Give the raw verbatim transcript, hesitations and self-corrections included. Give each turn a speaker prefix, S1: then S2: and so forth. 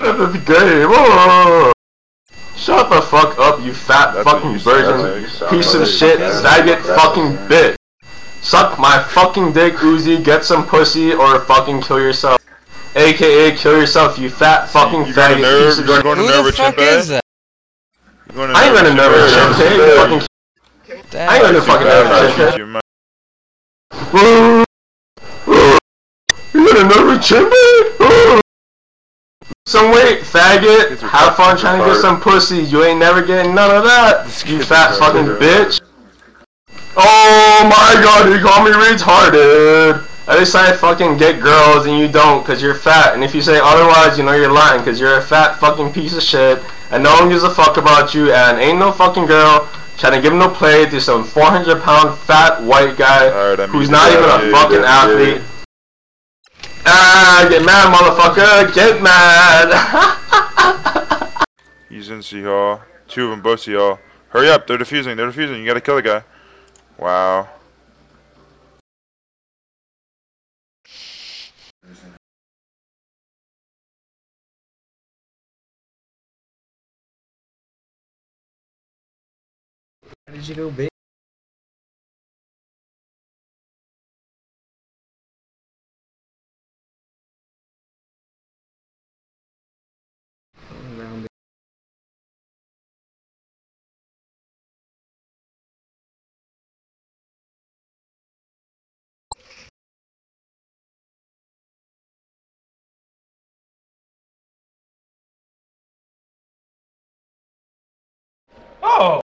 S1: That's gay. Whoa. Shut the fuck up, you fat
S2: That's
S1: fucking virgin,
S2: like.
S1: piece of shit, faggot fucking bitch. Suck my fucking dick, Uzi, get some pussy, or fucking kill yourself. A K A kill yourself, you fat fucking
S2: You
S1: faggot
S2: nerve,
S1: piece of shit.
S2: going to
S3: Who
S2: nerve
S3: the fuck
S2: Chimpe?
S3: is that?
S1: I ain't gonna never Chimpe, you fucking. I ain't gonna fucking never Chimpe. You gonna never Chimpe? Some weight, faggot. Have fun trying to get some pussy. You ain't never getting none of that. You fat fucking bitch. Oh my god, you call me retarded. At least I fucking get girls and you don't cause you're fat. And if you say otherwise, you know you're lying cause you're a fat fucking piece of shit. And no one gives a fuck about you and ain't no fucking girl trying to give no play to some four hundred pound fat white guy right, who's not even a fucking yeah, athlete. Yeah. Ah, get mad, motherfucker. Get mad.
S2: He's in C Hall. Two of them, both C Hall. Hurry up, they're defusing, they're defusing. You gotta kill the guy. Wow.
S4: How did you go big?
S5: Oh!